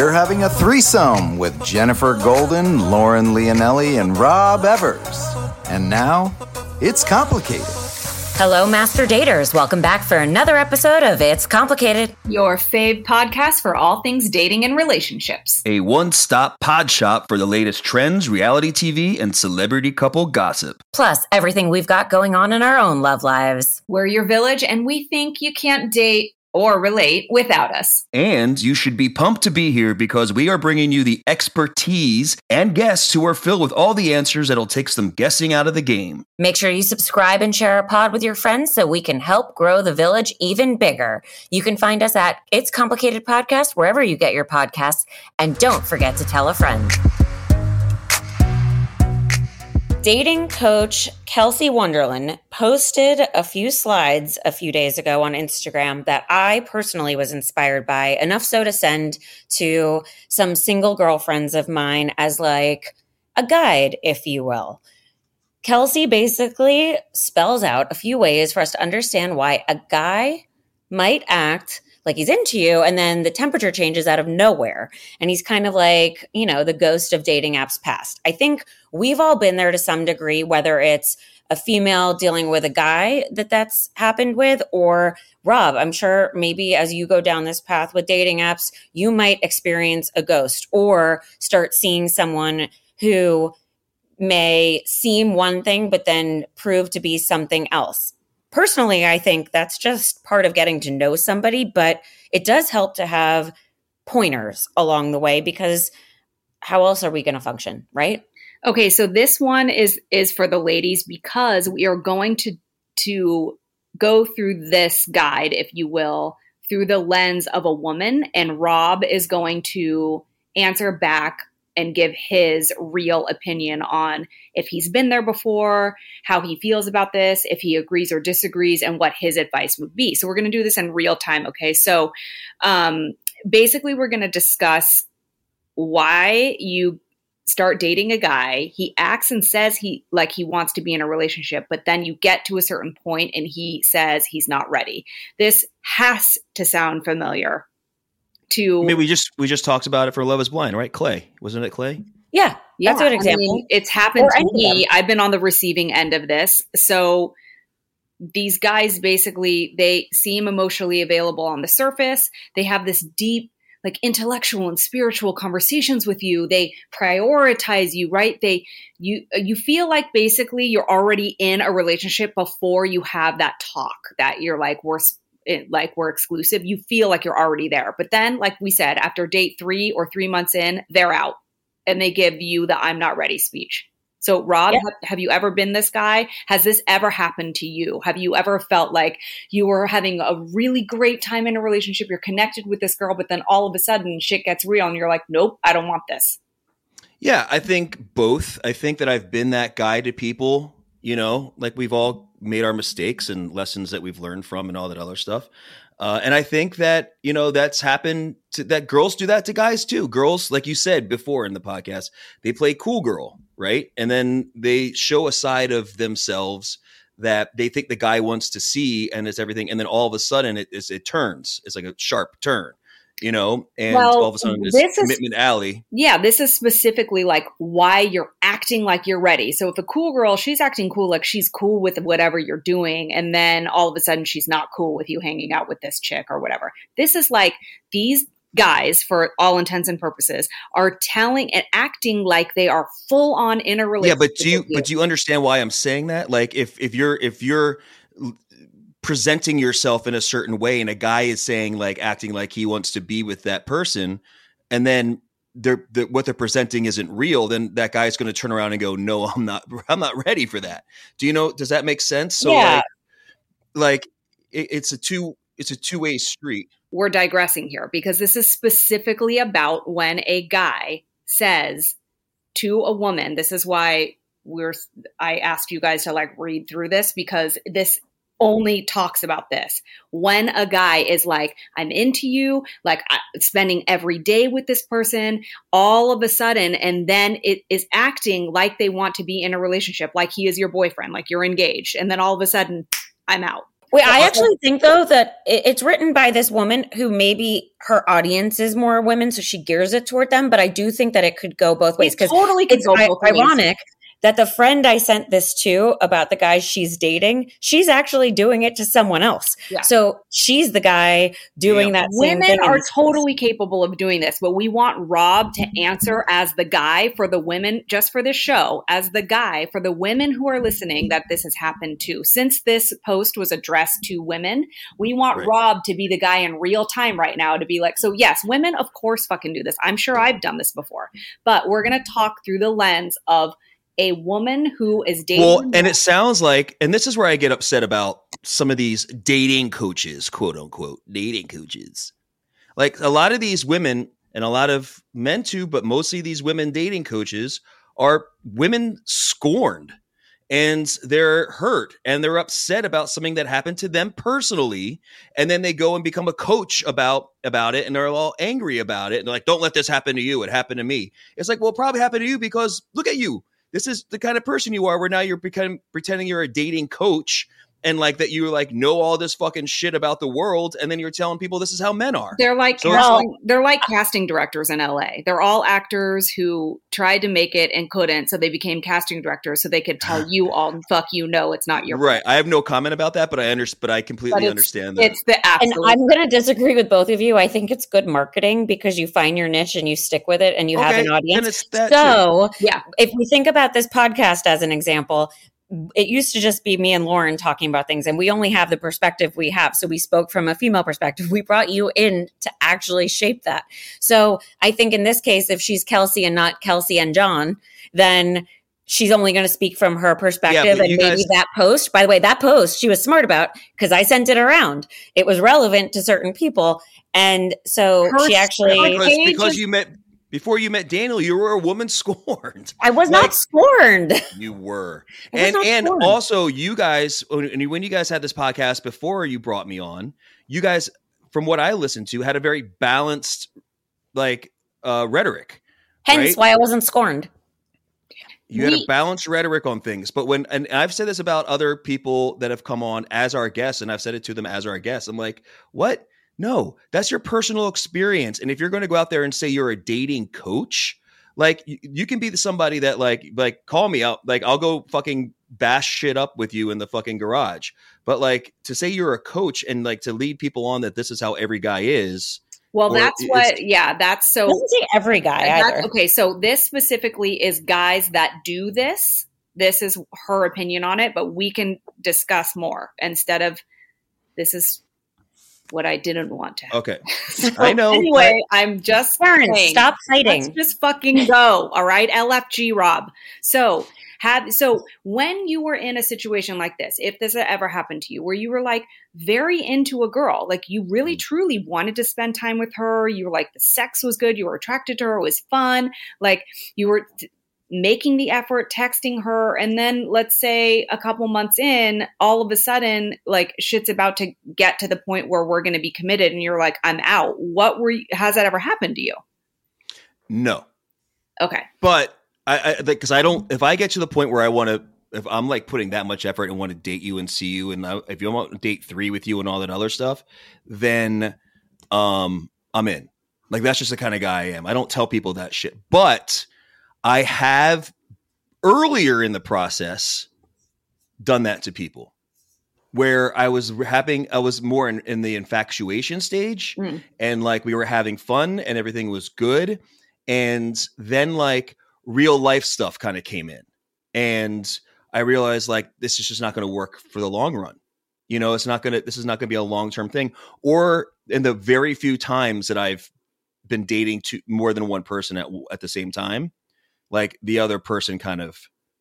you're having a threesome with Jennifer Golden, Lauren Leonelli, and Rob Evers. And now, it's complicated. Hello, Master Daters. Welcome back for another episode of It's Complicated, your fave podcast for all things dating and relationships. A one-stop pod shop for the latest trends, reality TV, and celebrity couple gossip. Plus, everything we've got going on in our own love lives. We're your village, and we think you can't date or relate without us. And you should be pumped to be here because we are bringing you the expertise and guests who are filled with all the answers that'll take some guessing out of the game. Make sure you subscribe and share our pod with your friends so we can help grow the village even bigger. You can find us at It's Complicated Podcast wherever you get your podcasts. And don't forget to tell a friend. Dating coach Kelsey Wonderland posted a few slides a few days ago on Instagram that I personally was inspired by, enough so to send to some single girlfriends of mine as like a guide, if you will. Kelsey basically spells out a few ways for us to understand why a guy might act like he's into you, and then the temperature changes out of nowhere. And he's kind of like, you know, the ghost of dating apps past. I think we've all been there to some degree, whether it's a female dealing with a guy that's happened with, or Rob, I'm sure maybe as you go down this path with dating apps, you might experience a ghost or start seeing someone who may seem one thing, but then prove to be something else. Personally, I think that's just part of getting to know somebody, but it does help to have pointers along the way because how else are we going to function, right? Okay, so this one is for the ladies because we are going to go through this guide, if you will, through the lens of a woman, and Rob is going to answer back and give his real opinion on if he's been there before, how he feels about this, if he agrees or disagrees, and what his advice would be. So we're going to do this in real time, okay? So basically we're going to discuss why you start dating a guy. He acts and says he wants to be in a relationship, but then you get to a certain point and he says he's not ready. This has to sound familiar. I mean, we just talked about it for Love is Blind, right? Clay. Wasn't it Clay? Yeah, that's a good example. I mean, it's happened to me. I've been on the receiving end of this. So these guys basically, they seem emotionally available on the surface. They have this deep, like intellectual and spiritual conversations with you. They prioritize you, right? You feel like basically you're already in a relationship before you have that talk that you're like, we're exclusive. You feel like you're already there. But then, like we said, after date 3 or 3 months in, they're out and they give you the I'm not ready speech. So Rob, have you ever been this guy? Has this ever happened to you? Have you ever felt like you were having a really great time in a relationship? You're connected with this girl, but then all of a sudden shit gets real and you're like, nope, I don't want this. Yeah, I think both. I think that I've been that guy to people, you know, like we've all made our mistakes and lessons that we've learned from and all that other stuff. And I think that, you know, that's happened that girls do that to guys too. Girls, like you said before in the podcast, they play cool girl, right? And then they show a side of themselves that they think the guy wants to see and it's everything. And then all of a sudden it turns. It's like a sharp turn. You know, and all of a sudden this commitment alley. Yeah, this is specifically like why you're acting like you're ready. So if a cool girl, she's acting cool, like she's cool with whatever you're doing. And then all of a sudden she's not cool with you hanging out with this chick or whatever. This is like these guys, for all intents and purposes, are telling and acting like they are full on in a relationship. Yeah, but do you understand why I'm saying that? Like if you're presenting yourself in a certain way and a guy is saying like acting like he wants to be with that person and then what they're presenting isn't real, then that guy's going to turn around and go, no, I'm not ready for that. Do you know, does that make sense? So yeah. It's a two-way street. We're digressing here because this is specifically about when a guy says to a woman, this is why I asked you guys to like read through this because this only talks about this. When a guy is like, I'm into you, like spending every day with this person, all of a sudden, and then it is acting like they want to be in a relationship, like he is your boyfriend, like you're engaged. And then all of a sudden, I'm out. Wait, I actually think though that it's written by this woman who maybe her audience is more women, so she gears it toward them. But I do think that it could go both ways because totally could it's go both ways. ironic that the friend I sent this to about the guys she's dating, she's actually doing it to someone else. Yeah. So she's the guy doing that same Women thing. are totally capable of doing this, but we want Rob to answer as the guy for the women, just for this show, as the guy for the women who are listening that this has happened to. Since this post was addressed to women, we want Rob to be the guy in real time right now to be like, so yes, women of course fucking do this. I'm sure I've done this before, but we're going to talk through the lens of a woman who is dating. Well, and it sounds like, and this is where I get upset about some of these dating coaches, quote unquote, dating coaches. Like a lot of these women and a lot of men too, but mostly these women dating coaches are women scorned and they're hurt and they're upset about something that happened to them personally. And then they go and become a coach about it. And they're all angry about it. And they're like, don't let this happen to you. It happened to me. It's like, well, it probably happened to you because look at you. This is the kind of person you are where now you're pretending you're a dating coach and like that you like know all this fucking shit about the world. And then you're telling people this is how men are. They're like, they're like casting directors in LA. They're all actors who tried to make it and couldn't. So they became casting directors so they could tell you all, fuck you, no, it's not your right. I have no comment about that, but I completely understand that. It's the absolute. And I'm going to disagree with both of you. I think it's good marketing because you find your niche and you stick with it and you have an audience. So if we think about this podcast as an example, it used to just be me and Lauren talking about things and we only have the perspective we have. So we spoke from a female perspective. We brought you in to actually shape that. So I think in this case, if she's Kelsey and not Kelsey and John, then she's only going to speak from her perspective. And maybe that post, by the way, that post she was smart about because I sent it around. It was relevant to certain people. And so she actually... Because you met... Before you met Daniel, you were a woman scorned. I was not scorned. You were. And also you guys, when you guys had this podcast before you brought me on, you guys, from what I listened to, had a very balanced rhetoric. Hence why I wasn't scorned. You had a balanced rhetoric on things. But and I've said this about other people that have come on as our guests, and I've said it to them as our guests. I'm like, what? No, that's your personal experience. And if you're going to go out there and say you're a dating coach, like you can be somebody that like call me out. Like I'll go fucking bash shit up with you in the fucking garage. But like to say you're a coach and like to lead people on that this is how every guy is. Well, that's that's so. Doesn't say every guy either. Okay, so this specifically is guys that do this. This is her opinion on it, but we can discuss more instead of this is what I didn't want to have. Okay. So I know. Anyway, I'm just saying, stop fighting. Let's just fucking go. All right. LFG Rob. So when you were in a situation like this, if this ever happened to you, where you were like very into a girl, like you really truly wanted to spend time with her. You were like, the sex was good. You were attracted to her. It was fun. Like you were making the effort, texting her. And then let's say a couple months in, all of a sudden, like shit's about to get to the point where we're going to be committed. And you're like, I'm out. Has that ever happened to you? No. Okay. But because if I get to the point where I want to, if I'm like putting that much effort and want to date you and see you, and if you want to date 3 with you and all that other stuff, then I'm in. Like, that's just the kind of guy I am. I don't tell people that shit, but I have earlier in the process done that to people where I was more in the infatuation stage and like we were having fun and everything was good. And then like real life stuff kind of came in and I realized like, this is just not going to work for the long run. You know, this is not going to be a long-term thing. Or in the very few times that I've been dating more than one person at the same time, like the other person kind of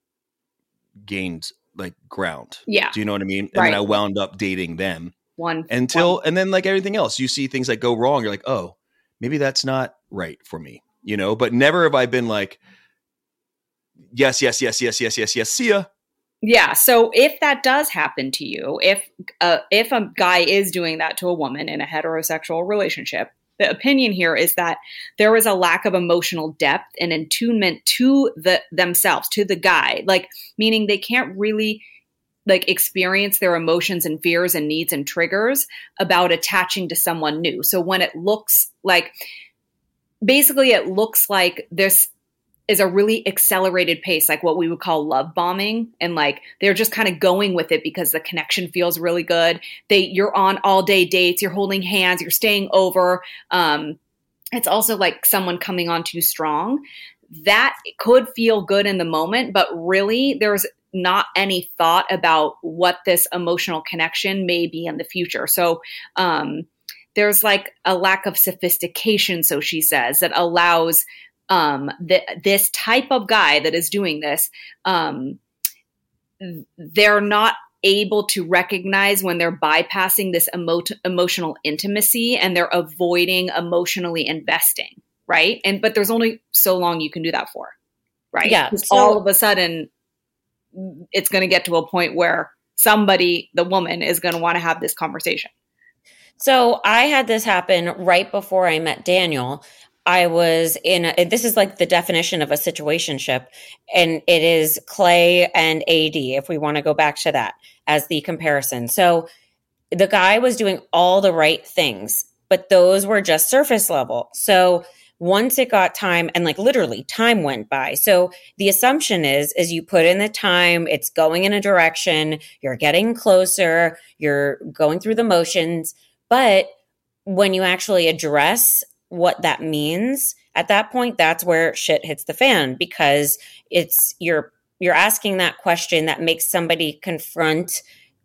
gained like ground. Yeah. Do you know what I mean? And right. then I wound up dating them and then like everything else, you see things that go wrong. You're like, oh, maybe that's not right for me, you know, but never have I been like, yes. See ya. Yeah. So if that does happen to you, if a guy is doing that to a woman in a heterosexual relationship, the opinion here is that there is a lack of emotional depth and attunement to themselves, to the guy, like meaning they can't really, like experience their emotions and fears and needs and triggers about attaching to someone new. So when it looks like, basically it looks like this is a really accelerated pace, like what we would call love bombing. And like, they're just kind of going with it because the connection feels really good. You're on all day dates, you're holding hands, you're staying over. It's also like someone coming on too strong. That could feel good in the moment, but really there's not any thought about what this emotional connection may be in the future. So there's like a lack of sophistication, so she says, that allows this type of guy that is doing this, they're not able to recognize when they're bypassing this emotional intimacy and they're avoiding emotionally investing, right? But there's only so long you can do that for, right? Yeah. So all of a sudden, it's going to get to a point where somebody, the woman, is going to want to have this conversation. So I had this happen right before I met Daniel. I was this is like the definition of a situationship, and it is Clay and AD, if we want to go back to that as the comparison. So the guy was doing all the right things, but those were just surface level. So once it got time, and like literally time went by. So the assumption is you put in the time, it's going in a direction, you're getting closer, you're going through the motions. But when you actually address what that means at that point, that's where shit hits the fan, because you're asking that question that makes somebody confront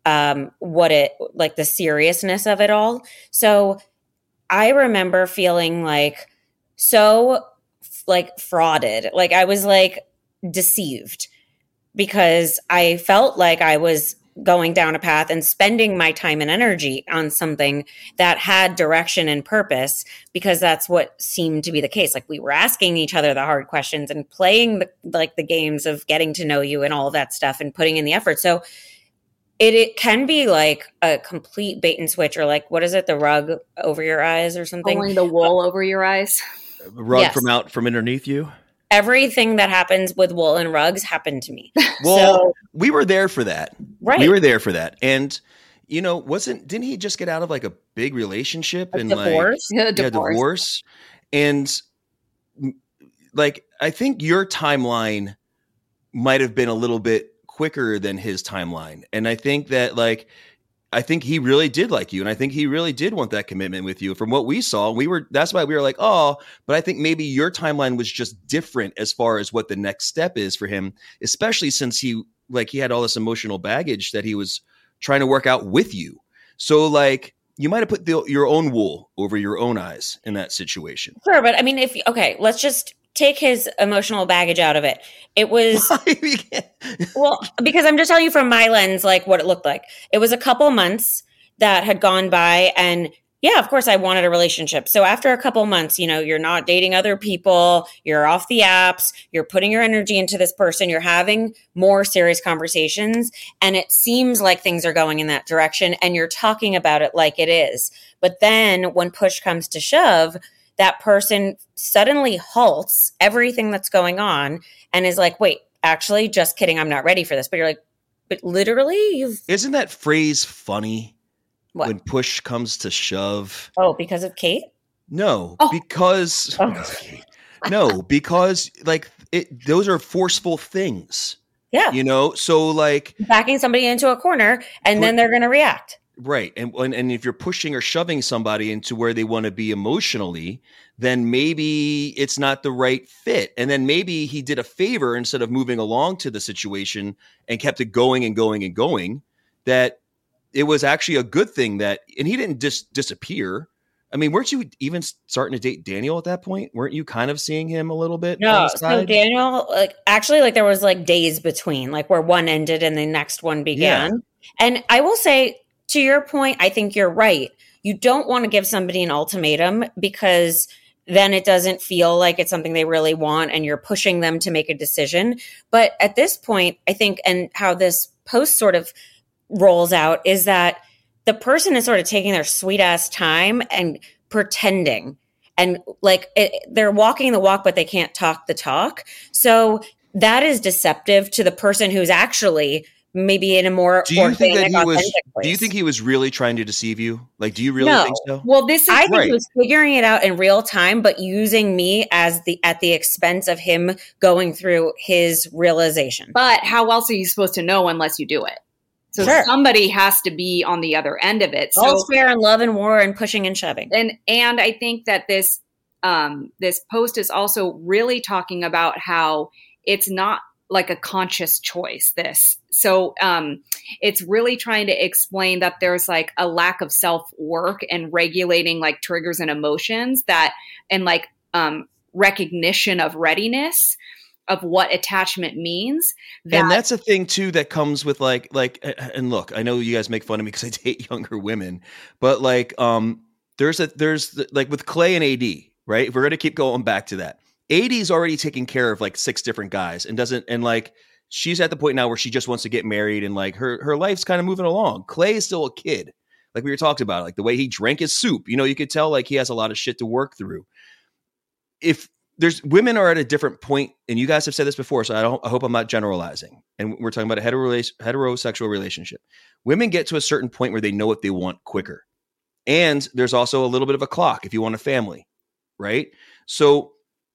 the seriousness of it all. So I remember feeling like so like frauded, like I was like deceived, because I felt like I was going down a path and spending my time and energy on something that had direction and purpose, because that's what seemed to be the case. Like we were asking each other the hard questions and playing the games of getting to know you and all of that stuff and putting in the effort. So it can be like a complete bait and switch, or like, what is it? The rug over your eyes or something? Pulling the wool over your eyes. Rug Yes. from underneath you. Everything that happens with wool and rugs happened to me. Well, we were there for that. Right. We were there for that. And, you know, didn't he just get out of like a big relationship and divorce? divorce? And like, I think your timeline might have been a little bit quicker than his timeline. And I think that I think he really did like you. And I think he really did want that commitment with you. From what we saw, that's why we were like, oh, but I think maybe your timeline was just different as far as what the next step is for him, especially since he had all this emotional baggage that he was trying to work out with you. So like, you might have put your own wool over your own eyes in that situation. Sure. But I mean, let's just take his emotional baggage out of it. It was, well, because I'm just telling you from my lens, like what it looked like. It was a couple months that had gone by, and yeah, of course I wanted a relationship. So after a couple months, you're not dating other people, you're off the apps, you're putting your energy into this person, you're having more serious conversations, and it seems like things are going in that direction, and you're talking about it like it is. But then when push comes to shove, that person suddenly halts everything that's going on and is like, wait, actually, just kidding, I'm not ready for this. But you're like, but literally, Isn't that phrase funny? What? When push comes to shove? Oh, because of Kate? No, Oh. because those are forceful things. Yeah. So like backing somebody into a corner and then they're going to react. Right. And if you're pushing or shoving somebody into where they want to be emotionally, then maybe it's not the right fit. And then maybe he did a favor instead of moving along to the situation and kept it going and going and going, that it was actually a good thing and he didn't just disappear. I mean, weren't you even starting to date Daniel at that point? Weren't you kind of seeing him a little bit? No, so Daniel, there was days between, where one ended and the next one began. Yeah. And I will say, to your point, I think you're right. You don't want to give somebody an ultimatum, because then it doesn't feel like it's something they really want and you're pushing them to make a decision. But at this point, I think, and how this post sort of rolls out, is that the person is sort of taking their sweet ass time and pretending, and they're walking the walk, but they can't talk the talk. So that is deceptive to the person who's actually maybe in a more Do you think that organic, authentic place. do you think he was really trying to deceive you? Like, do you really No. think so? Well, this is I think Right. he was figuring it out in real time, but using me as at the expense of him going through his realization. But how else are you supposed to know unless you do it? So Sure. somebody has to be on the other end of it. So All's fair in love and war and pushing and shoving. and I think that this post is also really talking about how it's not like a conscious choice. It's really trying to explain that there's like a lack of self-work and regulating like triggers and emotions and recognition of readiness of what attachment means. And that's a thing too that comes with like, and look, I know you guys make fun of me because I date younger women, but like, there's like with Clay and AD, right? If we're going to keep going back to that, AD's already taking care of like 6 different guys and like, she's at the point now where she just wants to get married and like her life's kind of moving along. Clay is still a kid. Like we were talking about, like the way he drank his soup, you could tell like he has a lot of shit to work through. If there's women are at a different point, and you guys have said this before, so I hope I'm not generalizing. And we're talking about a heterosexual relationship. Women get to a certain point where they know what they want quicker. And there's also a little bit of a clock if you want a family, right? So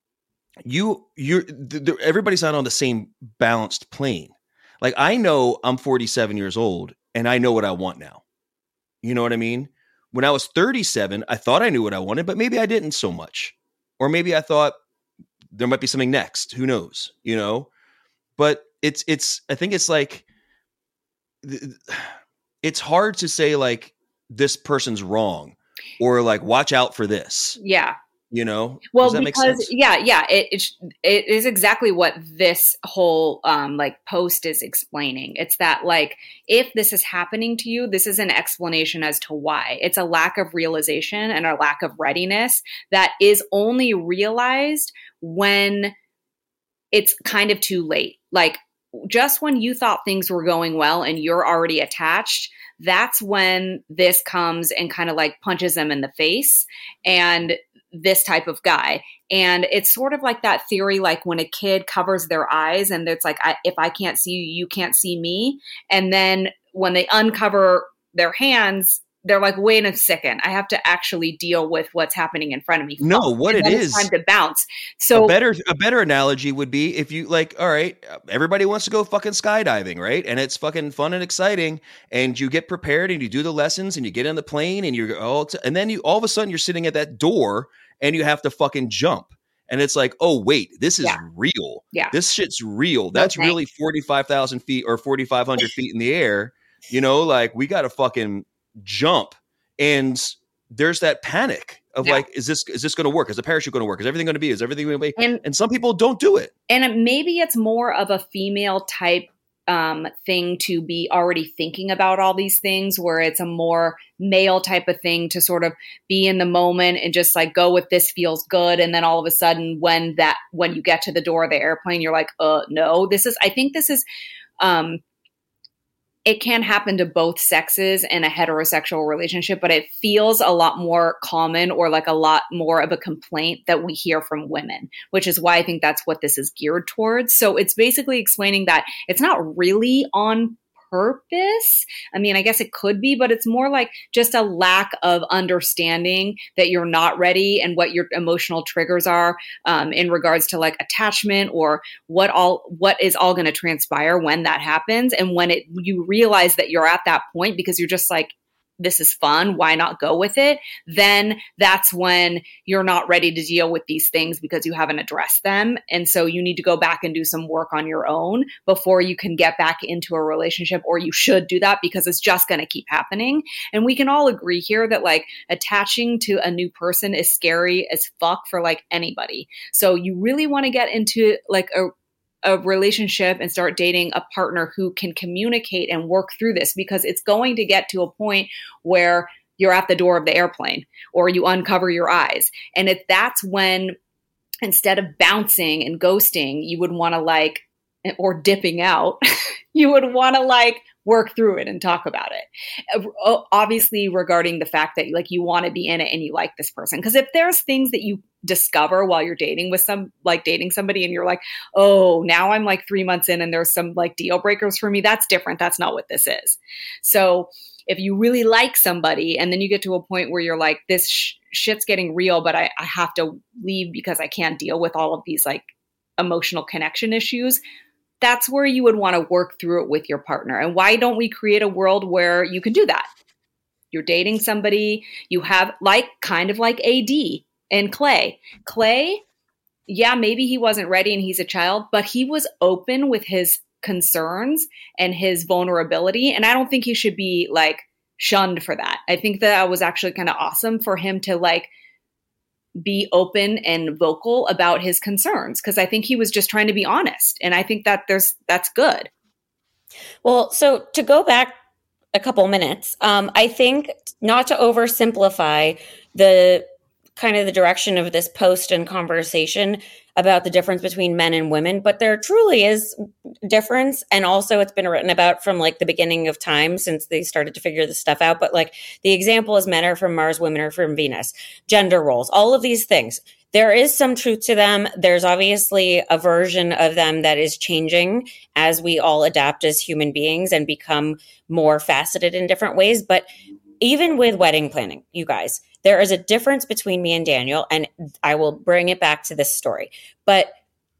everybody's not on the same balanced plane. Like I know I'm 47 years old and I know what I want now. You know what I mean? When I was 37, I thought I knew what I wanted, but maybe I didn't so much. Or maybe I thought there might be something next. Who knows? But I think it's like, it's hard to say like this person's wrong or like, watch out for this. Yeah. Well, does that make sense? It is exactly what this whole post is explaining. It's that like if this is happening to you, this is an explanation as to why. It's a lack of realization and a lack of readiness that is only realized when it's kind of too late. Like just when you thought things were going well and you're already attached, that's when this comes and kind of like punches them in the face. And this type of guy. And it's sort of like that theory, like when a kid covers their eyes and it's like, if I can't see you, you can't see me. And then when they uncover their hands, they're like, wait a second, I have to actually deal with what's happening in front of me. No, what it is. It's time to bounce. So a better analogy would be if you like, all right, everybody wants to go fucking skydiving, right? And it's fucking fun and exciting. And you get prepared and you do the lessons and you get on the plane and and then all of a sudden you're sitting at that door and you have to fucking jump. And it's like, oh, wait, this is real. Yeah. This shit's real. That's really 45,000 feet or 4,500 feet in the air. Like we got to fucking jump. And there's that panic of like, is this going to work? Is the parachute going to work? Is everything going to be? And some people don't do it. And maybe it's more of a female type thing to be already thinking about all these things, where it's a more male type of thing to sort of be in the moment and just like go with this feels good. And then all of a sudden when you get to the door of the airplane, you're like, no, I think this is, it can happen to both sexes in a heterosexual relationship, but it feels a lot more common or like a lot more of a complaint that we hear from women, which is why I think that's what this is geared towards. So it's basically explaining that it's not really on purpose. I mean, I guess it could be, but it's more like just a lack of understanding that you're not ready and what your emotional triggers are in regards to like attachment or what is all going to transpire when that happens. And when you realize that you're at that point because you're just like, this is fun, why not go with it? Then that's when you're not ready to deal with these things because you haven't addressed them. And so you need to go back and do some work on your own before you can get back into a relationship, or you should do that because it's just going to keep happening. And we can all agree here that like attaching to a new person is scary as fuck for like anybody. So you really want to get into like a relationship and start dating a partner who can communicate and work through this, because it's going to get to a point where you're at the door of the airplane or you uncover your eyes. And that's when, instead of bouncing and ghosting, you would want to like, or dipping out, you would want to like work through it and talk about it. Obviously, regarding the fact that like you want to be in it and you like this person, because if there's things that you discover while you're dating somebody and you're like, oh, now I'm like 3 months in and there's some like deal breakers for me, that's different. That's not what this is. So if you really like somebody and then you get to a point where you're like, this shit's getting real, but I have to leave because I can't deal with all of these like emotional connection issues, that's where you would want to work through it with your partner. And why don't we create a world where you can do that? You're dating somebody, you have kind of like AD and Clay. Clay, yeah, maybe he wasn't ready and he's a child, but he was open with his concerns and his vulnerability. And I don't think he should be like shunned for that. I think that was actually kind of awesome for him to like be open and vocal about his concerns, because I think he was just trying to be honest. And I think that that's good. Well, so to go back a couple minutes, I think not to oversimplify the kind of the direction of this post and conversation about the difference between men and women, but there truly is difference. And also it's been written about from like the beginning of time since they started to figure this stuff out. But like the example is men are from Mars, women are from Venus, gender roles, all of these things. There is some truth to them. There's obviously a version of them that is changing as we all adapt as human beings and become more faceted in different ways. But even with wedding planning, you guys, there is a difference between me and Daniel, and I will bring it back to this story. But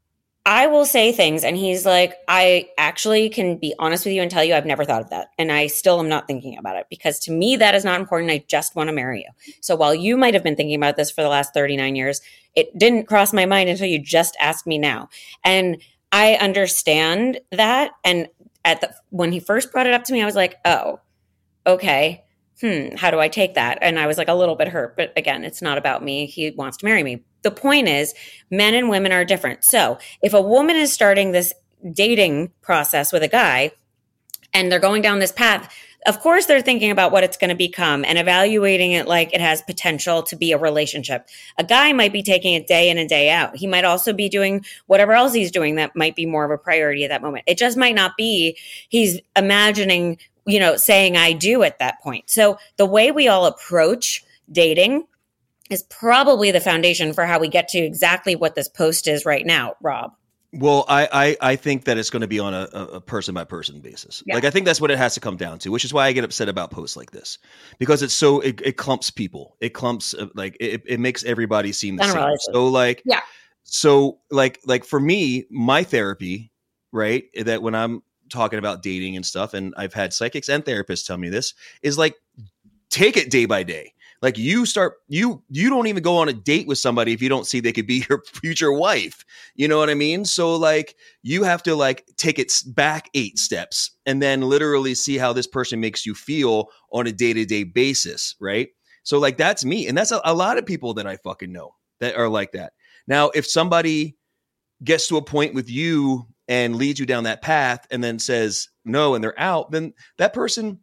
I will say things, and he's like, I actually can be honest with you and tell you I've never thought of that. And I still am not thinking about it, because to me, that is not important. I just want to marry you. So while you might have been thinking about this for the last 39 years, it didn't cross my mind until you just asked me now. And I understand that. And when he first brought it up to me, I was like, oh, okay. How do I take that? And I was like a little bit hurt, but again, it's not about me. He wants to marry me. The point is, men and women are different. So if a woman is starting this dating process with a guy and they're going down this path, of course they're thinking about what it's going to become and evaluating it like it has potential to be a relationship. A guy might be taking it day in and day out. He might also be doing whatever else he's doing that might be more of a priority at that moment. It just might not be he's imagining, saying I do at that point. So the way we all approach dating is probably the foundation for how we get to exactly what this post is right now, Rob. Well, I think that it's going to be on a person by person basis. Yeah. Like, I think that's what it has to come down to, which is why I get upset about posts like this, because it's so, it clumps people. It clumps, it makes everybody seem the same. So like, yeah. So like for me, my therapy, right, that when I'm talking about dating and stuff, and I've had psychics and therapists tell me this, is like, take it day by day. Like you don't even go on a date with somebody if you don't see they could be your future wife. You know what I mean? So like you have to like take it back 8 steps and then literally see how this person makes you feel on a day-to-day basis. Right. So like that's me. And that's a lot of people that I fucking know that are like that. Now, if somebody gets to a point with you and leads you down that path and then says no and they're out, then that person,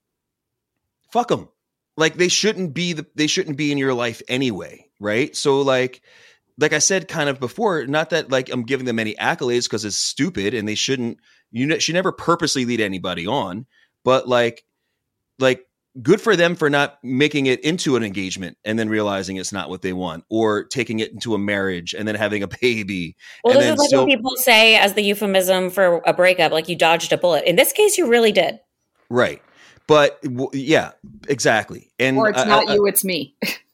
fuck them. Like they shouldn't be in your life anyway, right? So like I said kind of before, not that like I'm giving them any accolades because it's stupid and they shouldn't. You should never purposely lead anybody on, but like good for them for not making it into an engagement and then realizing it's not what they want, or taking it into a marriage and then having a baby. Well, this is like what people say as the euphemism for a breakup, like you dodged a bullet. In this case, you really did. Right. But yeah, exactly. And or it's not you, it's me.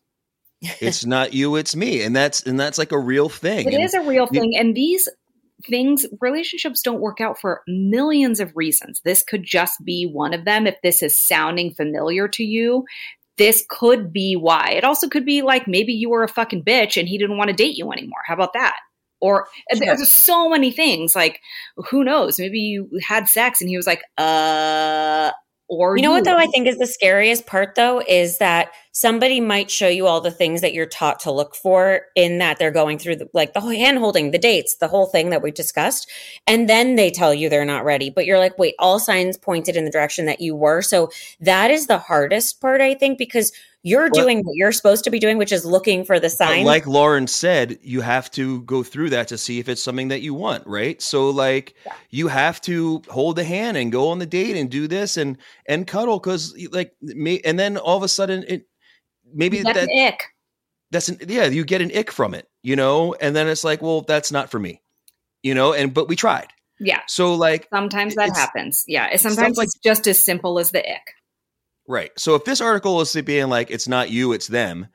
It's not you, it's me. And that's like a real thing. It is a real thing. And these things, relationships don't work out for millions of reasons. This could just be one of them. If this is sounding familiar to you, this could be why. It also could be like maybe you were a fucking bitch and he didn't want to date you anymore. How about that? Or there's so many things, like who knows? Maybe you had sex and he was like, or you know what though I think is the scariest part though is that somebody might show you all the things that you're taught to look for in that they're going through the whole hand holding, the dates, the whole thing that we discussed. And then they tell you they're not ready, but you're like, wait, all signs pointed in the direction that you were. So that is the hardest part, I think, because you're doing what you're supposed to be doing, which is looking for the sign. Like Lauren said, you have to go through that to see if it's something that you want, right? So like you have to hold the hand and go on the date and do this and cuddle because and then all of a sudden maybe that's an ick. You get an ick from it, and then it's like, well, that's not for me, but we tried. Yeah. So like sometimes that happens. Yeah. Sometimes it's just as simple as the ick. Right. So if this article is being like, it's not you, it's them,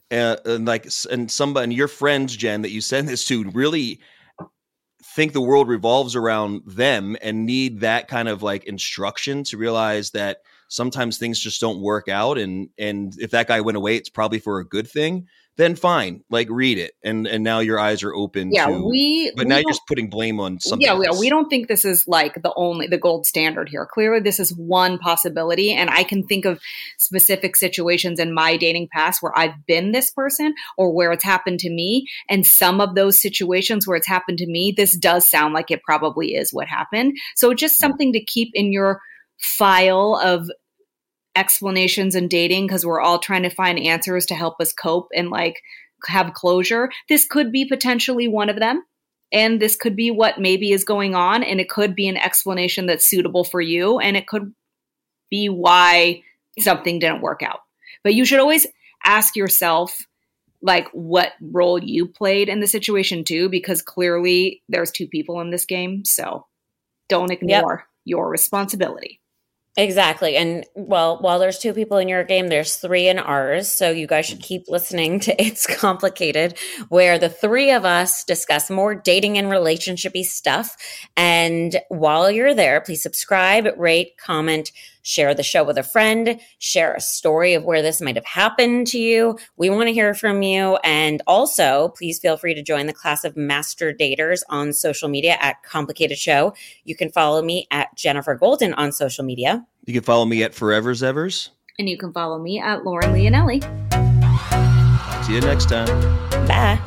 and somebody, and your friends, Jen, that you send this to really think the world revolves around them and need that kind of like instruction to realize that sometimes things just don't work out. And if that guy went away, it's probably for a good thing. Then fine, like read it, and now your eyes are open. Yeah, but now you're just putting blame on something. Yeah, we don't think this is like the gold standard here. Clearly, this is one possibility, and I can think of specific situations in my dating past where I've been this person or where it's happened to me. And some of those situations where it's happened to me, this does sound like it probably is what happened. So just something to keep in your file of explanations in dating, because we're all trying to find answers to help us cope and like have closure. This could be potentially one of them. And this could be what maybe is going on. And it could be an explanation that's suitable for you. And it could be why something didn't work out. But you should always ask yourself like what role you played in the situation too, because clearly there's two people in this game. So don't ignore your responsibility. Exactly. And well, while there's two people in your game, there's three in ours. So you guys should keep listening to It's Complicated, where the three of us discuss more dating and relationship-y stuff. And while you're there, please subscribe, rate, comment, share the show with a friend, share a story of where this might have happened to you. We want to hear from you. And also, please feel free to join the class of master daters on social media at Complicated Show. You can follow me at Jennifer Golden on social media. You can follow me at Forever's Evers. And you can follow me at Lauren Leonelli. See you next time. Bye.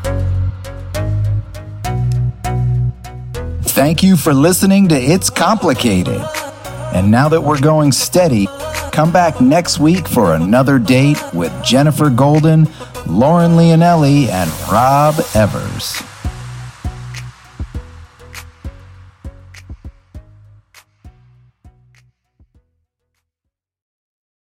Thank you for listening to It's Complicated. And now that we're going steady, come back next week for another date with Jennifer Golden, Lauren Leonelli, and Rob Evers.